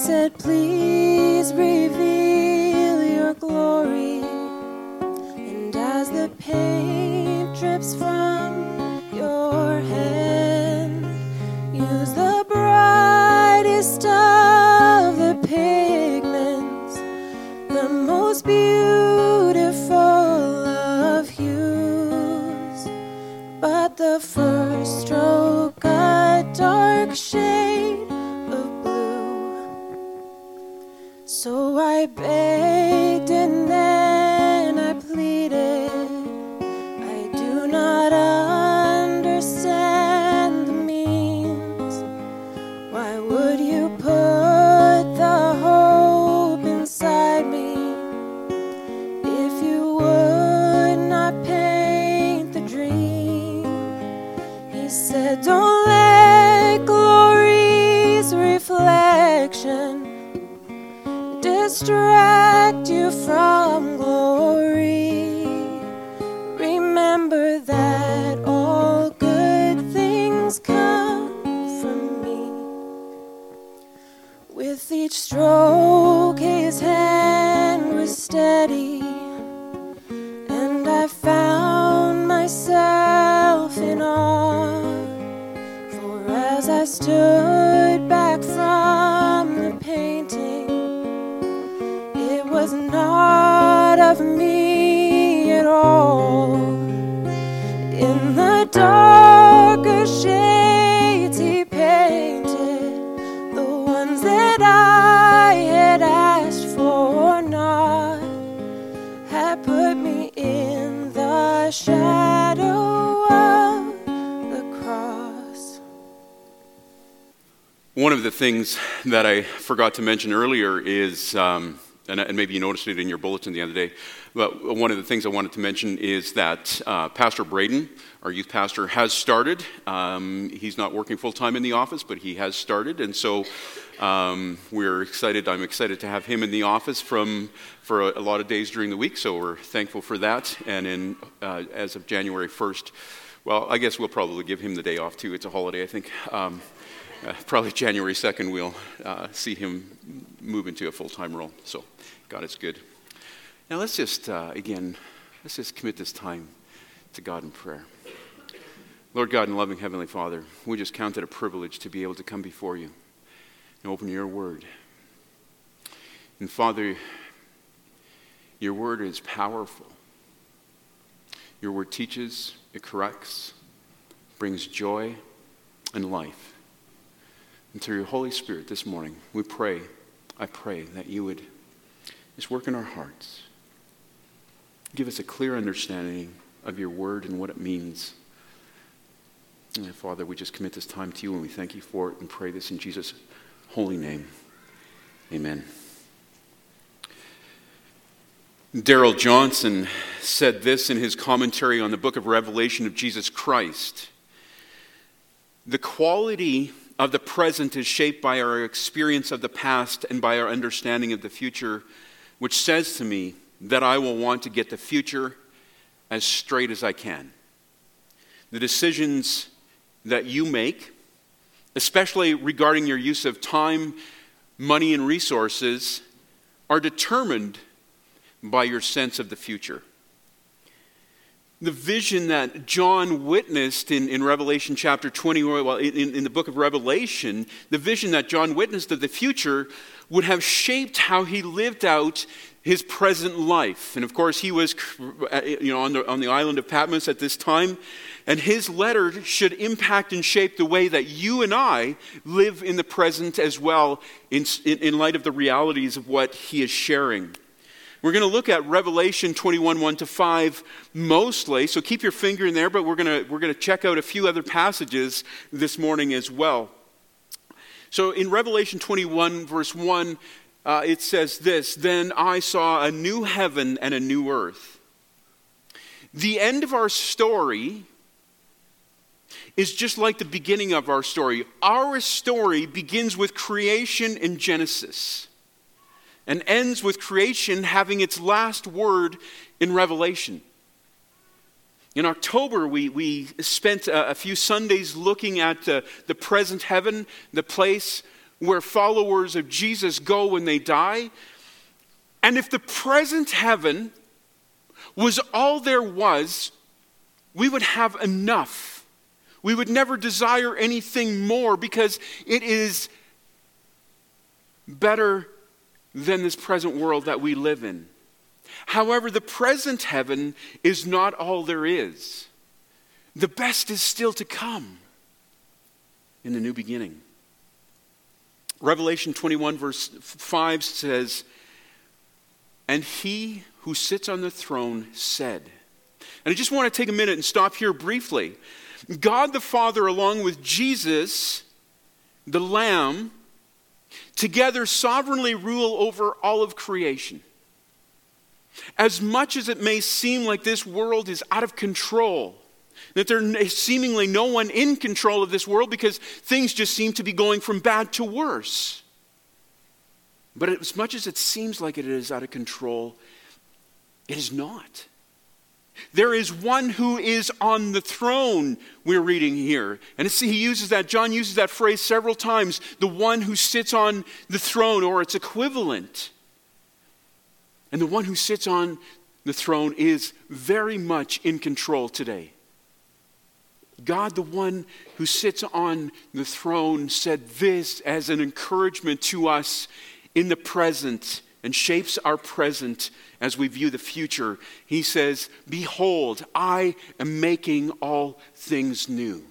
said, please reveal your glory. And as the paint drips from your hand, use the brightest of the pigments, the most beautiful of hues. But the first stroke, a dark shade of blue. So I begged and then I pleaded, I do not understand the means. Why would you put the hope inside me if you would not paint the dream? He said, don't let glory's reflection distract you from glory. Remember that all good things come from me. With each stroke his hand was steady, and I found myself in awe. For as I stood back from the painting, it was not of me at all. In the darker shades he painted the ones that I had asked for not, had put me in the shadow of the cross. One of the things that I forgot to mention earlier is, and maybe you noticed it in your bulletin the other day, but one of the things I wanted to mention is that Pastor Braden, our youth pastor, has started. He's not working full-time in the office, but he has started, and so we're excited. I'm excited to have him in the office for a lot of days during the week, so we're thankful for that. And as of January 1st, well, I guess we'll probably give him the day off too. It's a holiday, I think. Probably January 2nd, we'll see him move into a full-time role. So God is good. Now let's just, let's just commit this time to God in prayer. Lord God and loving Heavenly Father, we just count it a privilege to be able to come before you and open your word. And Father, your word is powerful. Your word teaches, it corrects, brings joy and life. And through your Holy Spirit this morning, I pray that you would just work in our hearts. Give us a clear understanding of your word and what it means. And Father, we just commit this time to you and we thank you for it and pray this in Jesus' holy name. Amen. Darrell Johnson said this in his commentary on the book of Revelation of Jesus Christ. The quality of the present is shaped by our experience of the past and by our understanding of the future, which says to me that I will want to get the future as straight as I can. The decisions that you make, especially regarding your use of time, money, and resources, are determined by your sense of the future. The vision that John witnessed in Revelation chapter 20, well, in the book of Revelation, the vision that John witnessed of the future would have shaped how he lived out his present life. And of course, he was on the island of Patmos at this time, and his letter should impact and shape the way that you and I live in the present as well, in light of the realities of what he is sharing. We're going to look at Revelation 21, 1-5 mostly, so keep your finger in there, but we're going to check out a few other passages this morning as well. So in Revelation 21, verse 1, it says this, "Then I saw a new heaven and a new earth." The end of our story is just like the beginning of our story. Our story begins with creation in Genesis and ends with creation having its last word in Revelation. In October, we spent a few Sundays looking at the present heaven, the place where followers of Jesus go when they die. And if the present heaven was all there was, we would have enough. We would never desire anything more because it is better than this present world that we live in. However, the present heaven is not all there is. The best is still to come in the new beginning. Revelation 21 verse 5 says, "And he who sits on the throne said," and I just want to take a minute and stop here briefly. God the Father, along with Jesus, the Lamb, together sovereignly rule over all of creation. As much as it may seem like this world is out of control, that there is seemingly no one in control of this world because things just seem to be going from bad to worse. But as much as it seems like it is out of control, it is not. There is one who is on the throne, we're reading here. And John uses that phrase several times, the one who sits on the throne, or its equivalent. And the one who sits on the throne is very much in control today. God, the one who sits on the throne, said this as an encouragement to us in the present and shapes our present as we view the future. He says, "Behold, I am making all things new."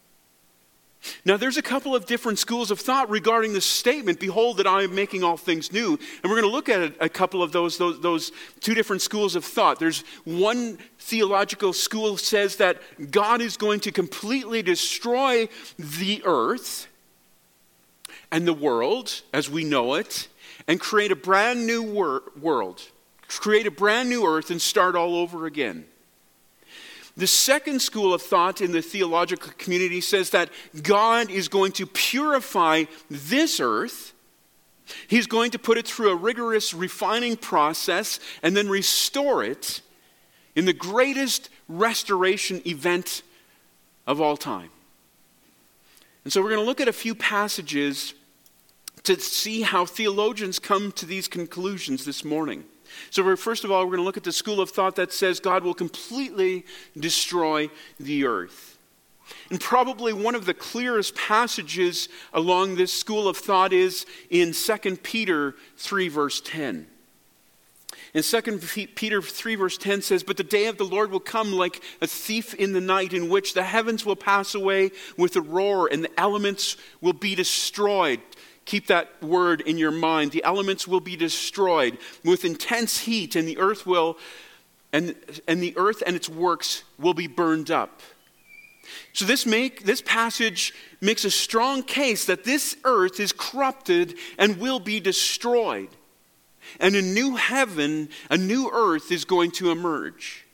Now, there's a couple of different schools of thought regarding this statement, "Behold, that I am making all things new." And we're going to look at a couple of those two different schools of thought. There's one theological school says that God is going to completely destroy the earth and the world as we know it and create a brand new world, create a brand new earth and start all over again. The second school of thought in the theological community says that God is going to purify this earth. He's going to put it through a rigorous refining process and then restore it in the greatest restoration event of all time. And so we're going to look at a few passages to see how theologians come to these conclusions this morning. So first of all, we're going to look at the school of thought that says God will completely destroy the earth. And probably one of the clearest passages along this school of thought is in 2 Peter 3 verse 10. In 2 Peter 3 verse 10 says, "But the day of the Lord will come like a thief in the night, in which the heavens will pass away with a roar and the elements will be destroyed." Keep that word in your mind. The elements will be destroyed with intense heat, and the earth and its works will be burned up. So this passage makes a strong case that this earth is corrupted and will be destroyed. And a new heaven, a new earth is going to emerge.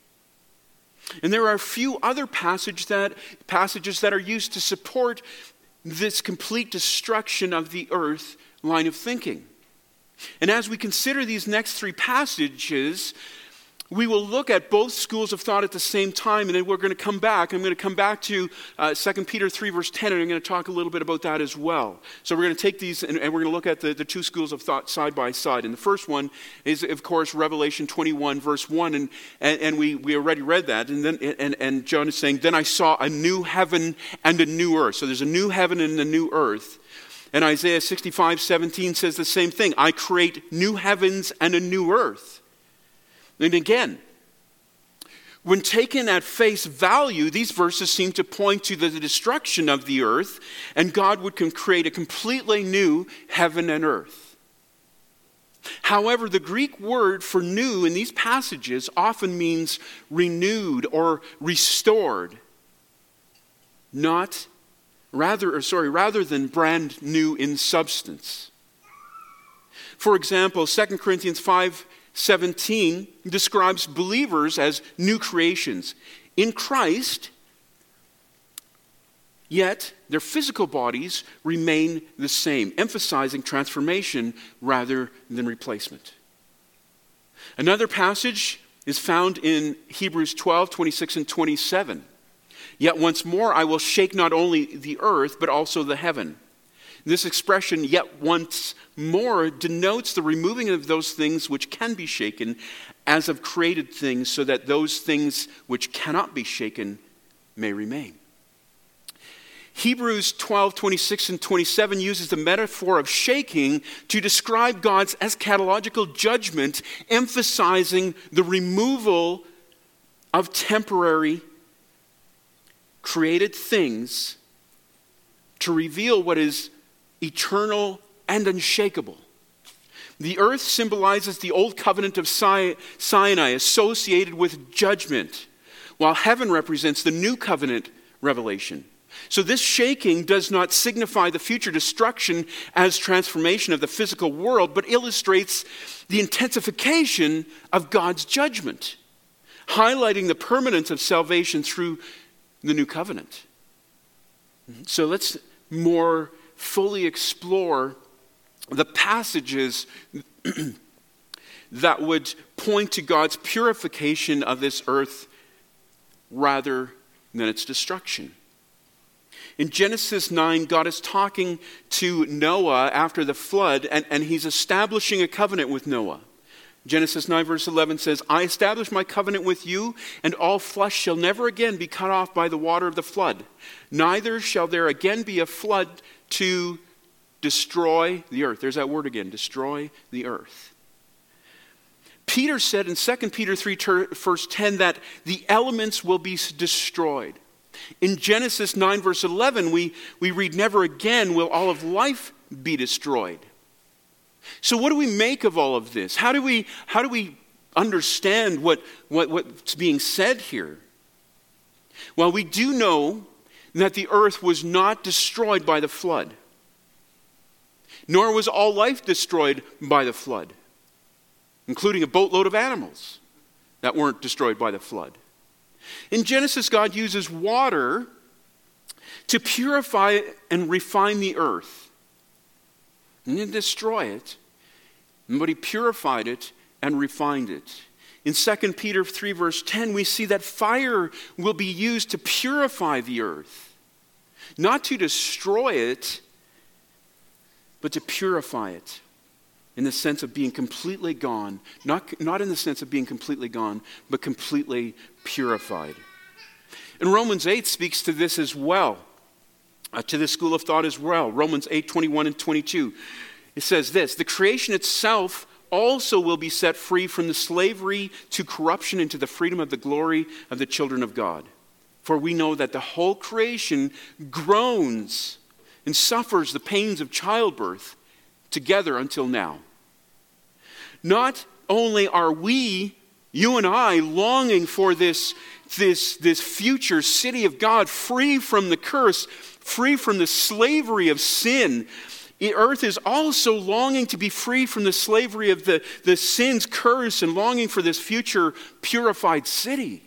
And there are a few other passages that are used to support this complete destruction of the earth line of thinking. And as we consider these next three passages, we will look at both schools of thought at the same time, and then we're going to come back. I'm going to come back to 2 Peter 3 verse 10, and I'm going to talk a little bit about that as well. So we're going to take these, and we're going to look at the two schools of thought side by side. And the first one is, of course, Revelation 21 verse 1, and we already read that. And then and John is saying, "Then I saw a new heaven and a new earth." So there's a new heaven and a new earth. And Isaiah 65:17 says the same thing. "I create new heavens and a new earth." And again, when taken at face value, these verses seem to point to the destruction of the earth, and God would create a completely new heaven and earth. However, the Greek word for new in these passages often means renewed or restored, rather than brand new in substance. For example, 2 Corinthians 5:17 describes believers as new creations in Christ, yet their physical bodies remain the same, emphasizing transformation rather than replacement. Another passage is found in Hebrews 12:26 and 27. "Yet once more I will shake not only the earth, but also the heaven. This expression, yet once more, denotes the removing of those things which can be shaken as of created things, so that those things which cannot be shaken may remain. Hebrews 12:26 and 27 uses the metaphor of shaking to describe God's eschatological judgment, emphasizing the removal of temporary created things to reveal what is eternal and unshakable. The earth symbolizes the old covenant of Sinai associated with judgment, while heaven represents the new covenant revelation. So this shaking does not signify the future destruction as transformation of the physical world, but illustrates the intensification of God's judgment, highlighting the permanence of salvation through the new covenant. So let's more fully explore the passages that would point to God's purification of this earth rather than its destruction. In Genesis 9, God is talking to Noah after the flood, and he's establishing a covenant with Noah. Genesis 9 verse 11 says, I establish my covenant with you, and all flesh shall never again be cut off by the water of the flood. Neither shall there again be a flood to destroy the earth. There's that word again, destroy the earth. Peter said in 2 Peter 3 verse 10 that the elements will be destroyed. In Genesis 9 verse 11 we read, never again will all of life be destroyed. So what do we make of all of this? How do we understand what's being said here? Well, we do know that the earth was not destroyed by the flood, nor was all life destroyed by the flood, including a boatload of animals that weren't destroyed by the flood. In Genesis, God uses water to purify and refine the earth. He didn't destroy it, but he purified it and refined it. In 2 Peter 3 verse 10, we see that fire will be used to purify the earth. Not to destroy it, but to purify it. In the sense of being completely gone. Not in the sense of being completely gone, but completely purified. And Romans 8 speaks to this as well. To this school of thought as well. Romans 8:21 and 22. It says this, the creation itself also will be set free from the slavery to corruption into the freedom of the glory of the children of God. For we know that the whole creation groans and suffers the pains of childbirth together until now. Not only are we, you and I, longing for this future city of God free from the curse, free from the slavery of sin. The earth is also longing to be free from the slavery of the sin's curse and longing for this future purified city.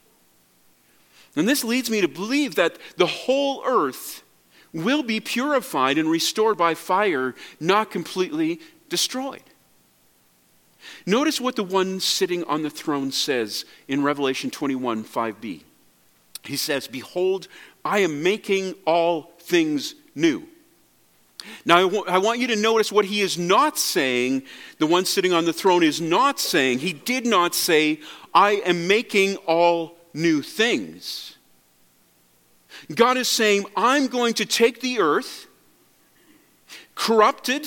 And this leads me to believe that the whole earth will be purified and restored by fire, not completely destroyed. Notice what the one sitting on the throne says in Revelation 21, 5b. He says, behold, I am making all things new. Now, I want you to notice what he is not saying, the one sitting on the throne is not saying. He did not say, I am making all new things. God is saying, I'm going to take the earth, corrupted,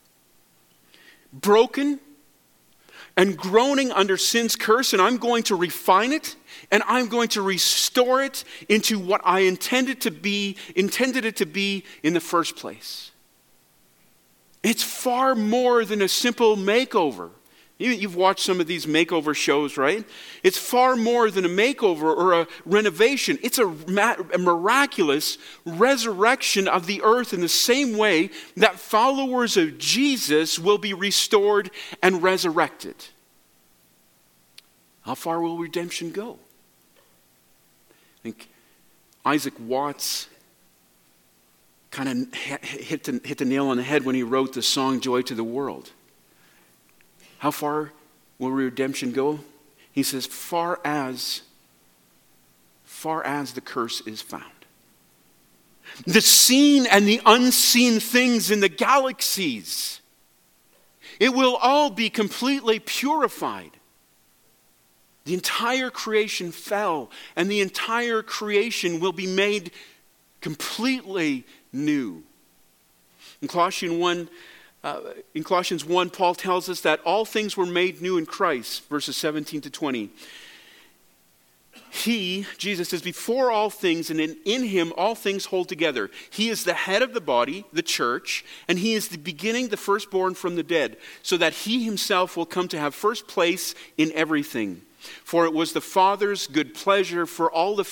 broken, and groaning under sin's curse, and I'm going to refine it, and I'm going to restore it into what I intended it to be in the first place. It's far more than a simple makeover. You've watched some of these makeover shows, right? It's far more than a makeover or a renovation. It's a miraculous resurrection of the earth in the same way that followers of Jesus will be restored and resurrected. How far will redemption go? I think Isaac Watts kind of hit the nail on the head when he wrote the song Joy to the World. How far will redemption go? He says, far as the curse is found. the seen and the unseen things in the galaxies. It will all be completely purified. The entire creation fell, and the entire creation will be made completely new. In Colossians 1, Paul tells us that all things were made new in Christ, verses 17 to 20. He, Jesus, is before all things, and in him all things hold together. He is the head of the body, the church, and he is the beginning, the firstborn from the dead, so that he himself will come to have first place in everything. For it was the Father's good pleasure for all the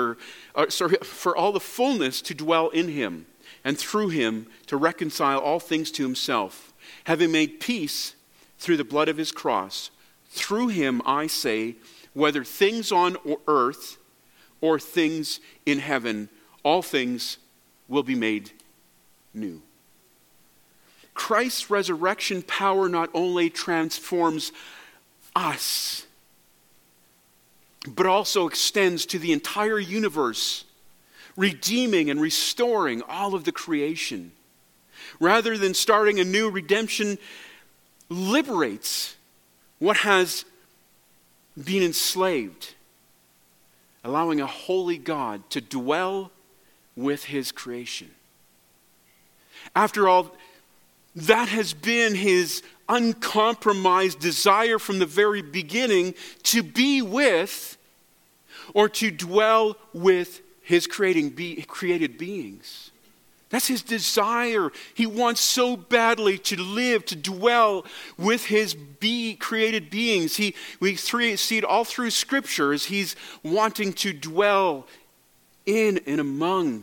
fullness to dwell in him, and through him to reconcile all things to himself, having made peace through the blood of his cross. Through him, I say, whether things on earth or things in heaven, all things will be made new. Christ's resurrection power not only transforms us, but also extends to the entire universe, redeeming and restoring all of the creation. Rather than starting anew, redemption liberates what has been enslaved, allowing a holy God to dwell with his creation. After all, that has been his uncompromised desire from the very beginning, to be with or to dwell with his created beings. That's his desire. He wants so badly to live, to dwell with his created beings. We see it all through Scripture as he's wanting to dwell in and among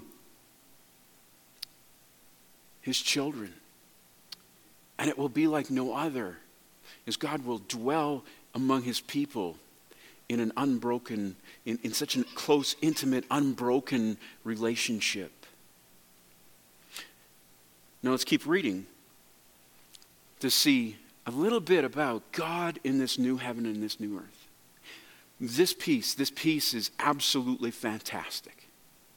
his children. And it will be like no other, as God will dwell among his people in an unbroken, in such a close, intimate, unbroken relationship. Now let's keep reading to see a little bit about God in this new heaven and this new earth. This piece is absolutely fantastic.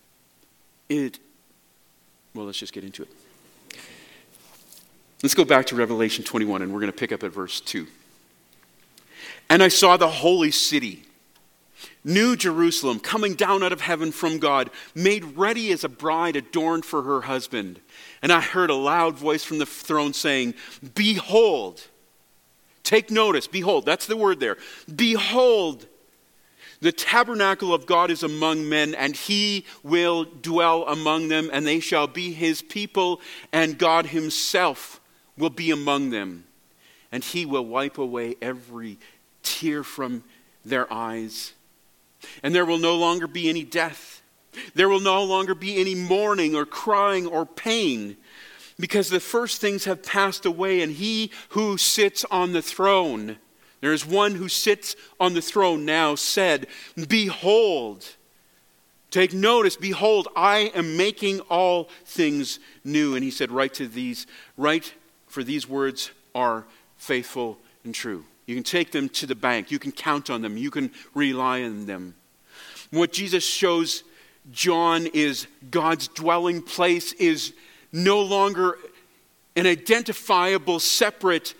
Let's just get into it. Let's go back to Revelation 21, and we're going to pick up at verse 2. And I saw the holy city, New Jerusalem, coming down out of heaven from God, made ready as a bride adorned for her husband. And I heard a loud voice from the throne saying, "Behold," take notice, behold, that's the word there. "Behold, the tabernacle of God is among men, and he will dwell among them, and they shall be his people, and God himself will be among them. And he will wipe away every tear from their eyes. And there will no longer be any death. There will no longer be any mourning or crying or pain, because the first things have passed away. And he who sits on the throne," there is one who sits on the throne now, "said, Behold," take notice, "behold, I am making all things new." And he said, Write for these words are faithful and true. You can take them to the bank. You can count on them. You can rely on them. What Jesus shows John is God's dwelling place is no longer an identifiable separate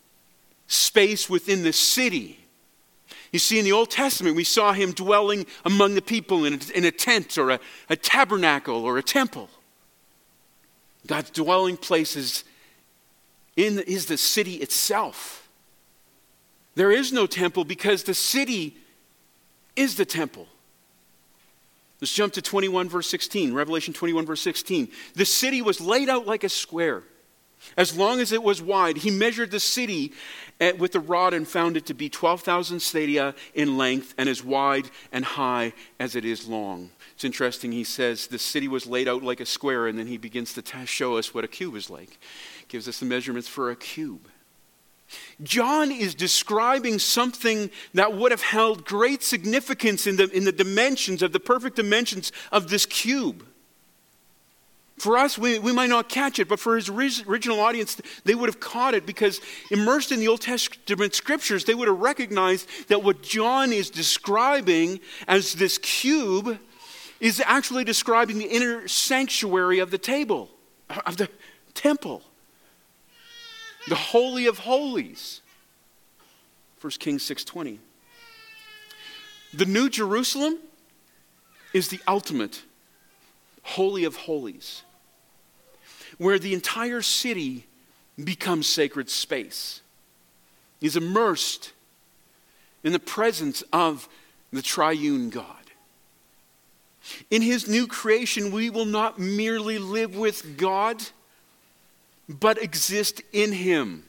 space within the city. You see, in the Old Testament, we saw him dwelling among the people in a tent or a tabernacle or a temple. God's dwelling place is the city itself. There is no temple because the city is the temple. Let's jump to 21 verse 16, Revelation 21 verse 16. "The city was laid out like a square, as long as it was wide. He measured the city with a rod and found it to be 12,000 stadia in length, and as wide and high as it is long." It's interesting, he says the city was laid out like a square, and then he begins to show us what a cube is like. Gives us the measurements for a cube. John is describing something that would have held great significance in the dimensions of the perfect dimensions of this cube. For us, we might not catch it, but for his original audience, they would have caught it, because immersed in the Old Testament scriptures, they would have recognized that what John is describing as this cube is actually describing the inner sanctuary of the temple. The Holy of Holies. 1 Kings 6:20. The New Jerusalem is the ultimate Holy of Holies, where the entire city becomes sacred space, is immersed in the presence of the triune God. In his new creation, we will not merely live with God, but exist in him.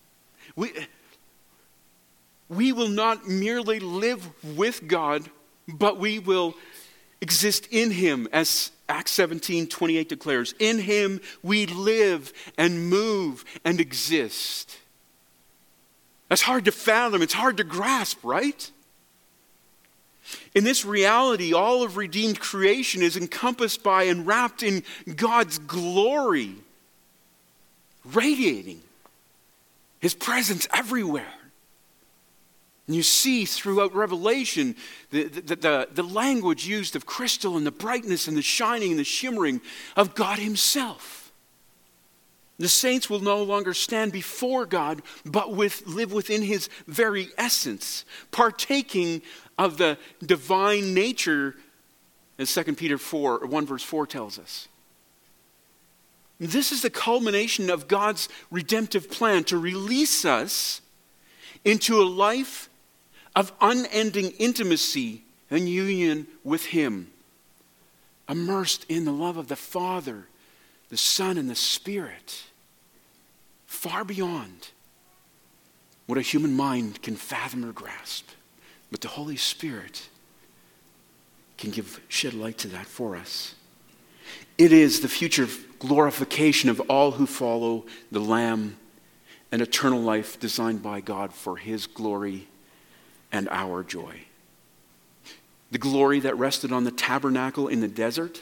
We will not merely live with God, but we will exist in him, as Acts 17:28 declares. In him we live and move and exist. That's hard to fathom. It's hard to grasp, right? In this reality, all of redeemed creation is encompassed by and wrapped in God's glory, radiating his presence everywhere. And you see throughout Revelation the language used of crystal and the brightness and the shining and the shimmering of God himself. The saints will no longer stand before God, but live within his very essence, partaking of the divine nature, as 2 Peter 1 verse 4 tells us. This is the culmination of God's redemptive plan to release us into a life of unending intimacy and union with him, immersed in the love of the Father, the Son, and the Spirit, far beyond what a human mind can fathom or grasp. But the Holy Spirit can shed light to that for us. It is the future glorification of all who follow the Lamb, and eternal life designed by God for his glory and our joy. The glory that rested on the tabernacle in the desert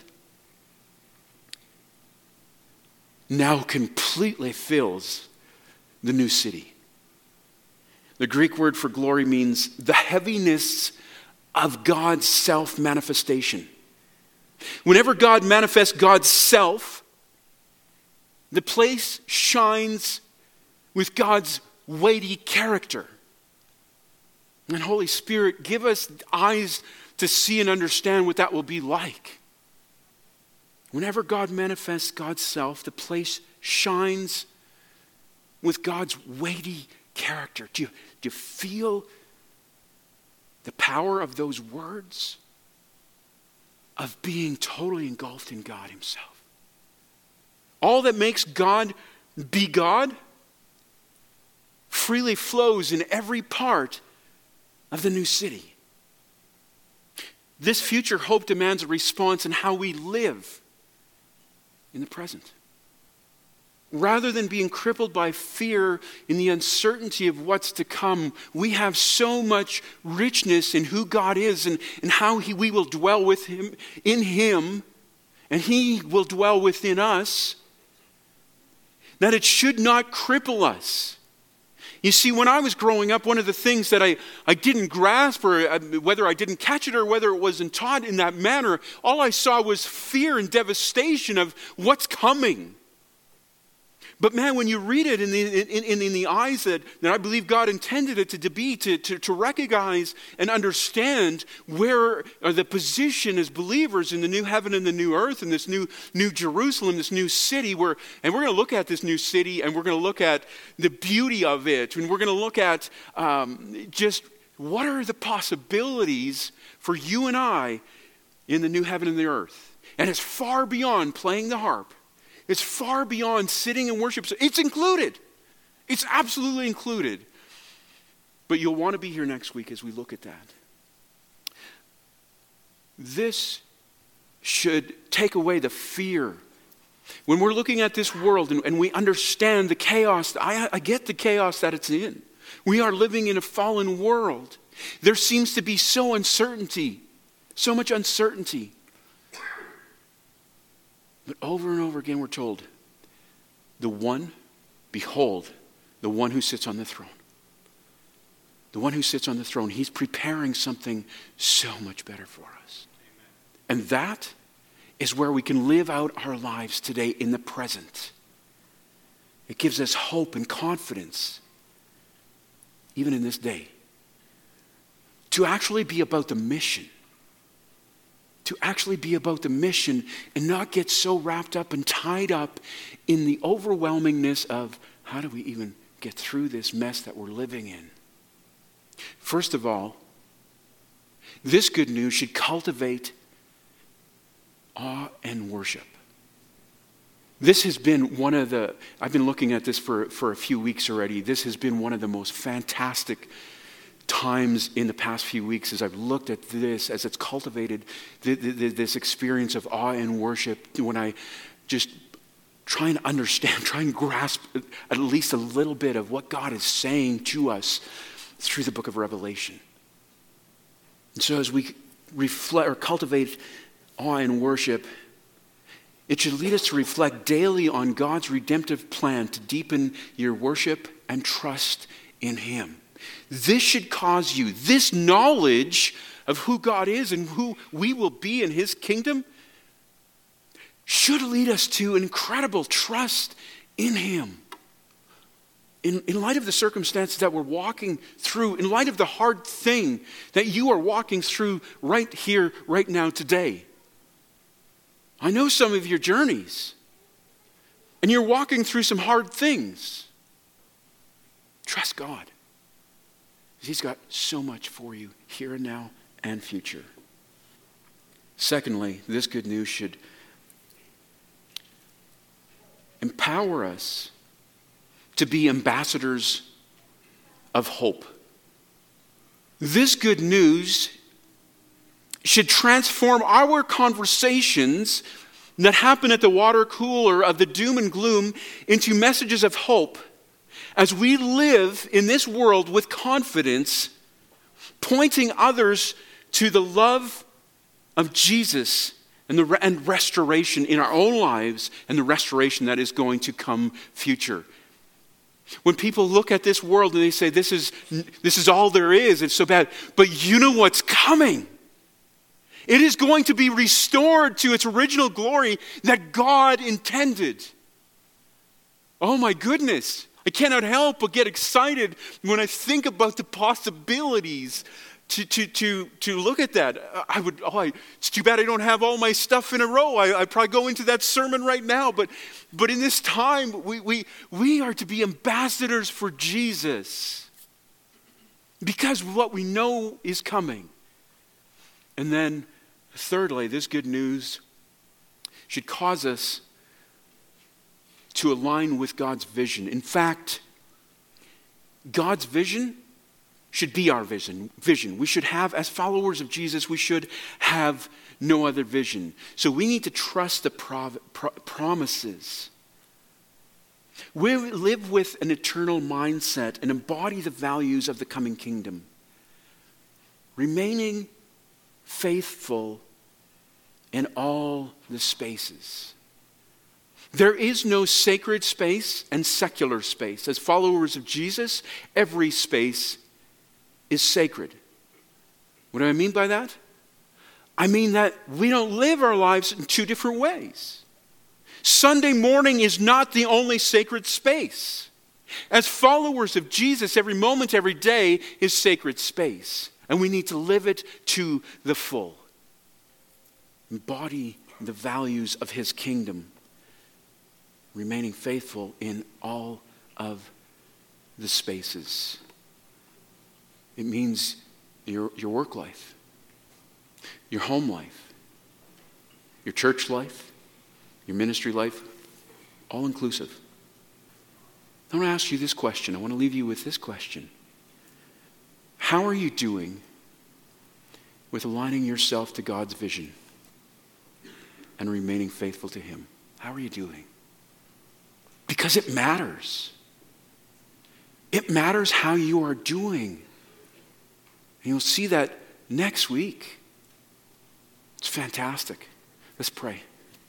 now completely fills the new city. The Greek word for glory means the heaviness of God's self-manifestation. Whenever God manifests God's self, the place shines with God's weighty character. And Holy Spirit, give us eyes to see and understand what that will be like. Whenever God manifests God's self, the place shines with God's weighty character. Do you feel the power of those words? Of being totally engulfed in God himself. All that makes God be God freely flows in every part of the new city. This future hope demands a response in how we live in the present. Rather than being crippled by fear in the uncertainty of what's to come, we have so much richness in who God is and how we will dwell with him, in him, and he will dwell within us, that it should not cripple us. You see, when I was growing up, one of the things that I didn't grasp, or whether I didn't catch it or whether it wasn't taught in that manner, all I saw was fear and devastation of what's coming. But man, when you read it in the eyes that I believe God intended it to be, to recognize and understand where the position as believers in the new heaven and the new earth and this new Jerusalem, this new city, and we're going to look at this new city and we're going to look at the beauty of it, and we're going to look at just what are the possibilities for you and I in the new heaven and the earth. And it's far beyond playing the harp. It's far beyond sitting in worship. It's included. It's absolutely included. But you'll want to be here next week as we look at that. This should take away the fear. When we're looking at this world and we understand the chaos, I get the chaos that it's in. We are living in a fallen world. There seems to be so much uncertainty. But over and over again we're told, behold, the one who sits on the throne. The one who sits on the throne, he's preparing something so much better for us. And that is where we can live out our lives today in the present. It gives us hope and confidence, even in this day, to actually be about the mission. To actually be about the mission and not get so wrapped up and tied up in the overwhelmingness of how do we even get through this mess that we're living in. First of all, this good news should cultivate awe and worship. This has been one of the, I've been looking at this for a few weeks already. This has been one of the most fantastic times in the past few weeks as I've looked at this, as it's cultivated this experience of awe and worship, when I just try and understand, try and grasp at least a little bit of what God is saying to us through the book of Revelation. And so as we reflect or cultivate awe and worship, it should lead us to reflect daily on God's redemptive plan to deepen your worship and trust in Him. This should cause you, this knowledge of who God is and who we will be in His kingdom should lead us to incredible trust in Him. In light of the circumstances that we're walking through, in light of the hard thing that you are walking through right here, right now, today. I know some of your journeys, and you're walking through some hard things. Trust God. He's got so much for you here and now and future. Secondly, this good news should empower us to be ambassadors of hope. This good news should transform our conversations that happen at the water cooler of the doom and gloom into messages of hope as we live in this world with confidence, pointing others to the love of Jesus and restoration in our own lives and the restoration that is going to come future. When people look at this world and they say, this is all there is, it's so bad, but you know what's coming. It is going to be restored to its original glory that God intended. Oh my goodness. I cannot help but get excited when I think about the possibilities to look at that. It's too bad I don't have all my stuff in a row. I'd probably go into that sermon right now. But in this time, we are to be ambassadors for Jesus because of what we know is coming. And then, thirdly, this good news should cause us to align with God's vision. In fact, God's vision should be our vision. We should have, as followers of Jesus, we should have no other vision. So we need to trust the promises. We live with an eternal mindset and embody the values of the coming kingdom. Remaining faithful in all the spaces. There is no sacred space and secular space. As followers of Jesus, every space is sacred. What do I mean by that? I mean that we don't live our lives in two different ways. Sunday morning is not the only sacred space. As followers of Jesus, every moment, every day is sacred space. And we need to live it to the full. Embody the values of His kingdom. Remaining faithful in all of the spaces. It means your work life, your home life, your church life, your ministry life, all inclusive. I want to ask you this question. I want to leave you with this question. How are you doing with aligning yourself to God's vision and remaining faithful to Him? How are you doing? Because it matters. It matters how you are doing. And you'll see that next week. It's fantastic. Let's pray.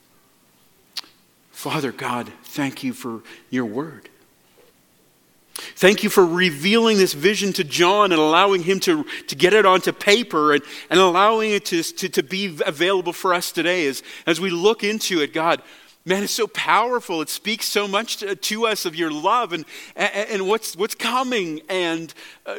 Father God, thank you for your word. Thank you for revealing this vision to John and allowing him to get it onto paper and allowing it to be available for us today as we look into it, God. Man, it's so powerful. It speaks so much to us of your love and what's coming. And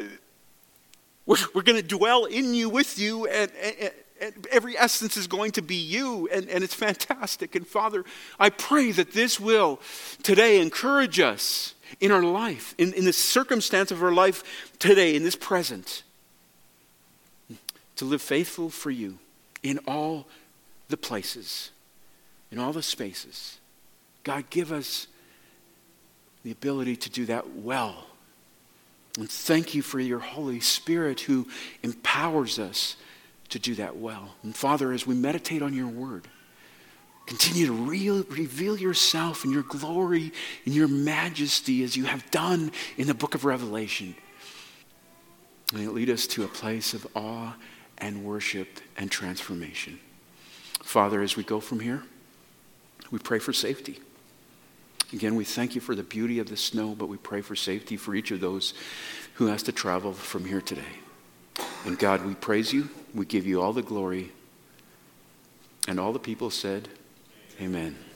we're going to dwell in you, with you, and every essence is going to be you. And it's fantastic. And Father, I pray that this will today encourage us in our life, in the circumstance of our life today, in this present, to live faithful for you in all the places, in all the spaces. God, give us the ability to do that well. And thank you for your Holy Spirit who empowers us to do that well. And Father, as we meditate on your word, continue to reveal yourself and your glory and your majesty as you have done in the book of Revelation. May it lead us to a place of awe and worship and transformation. Father, as we go from here, we pray for safety. Again, we thank you for the beauty of the snow, but we pray for safety for each of those who has to travel from here today. And God, we praise you. We give you all the glory. And all the people said, amen.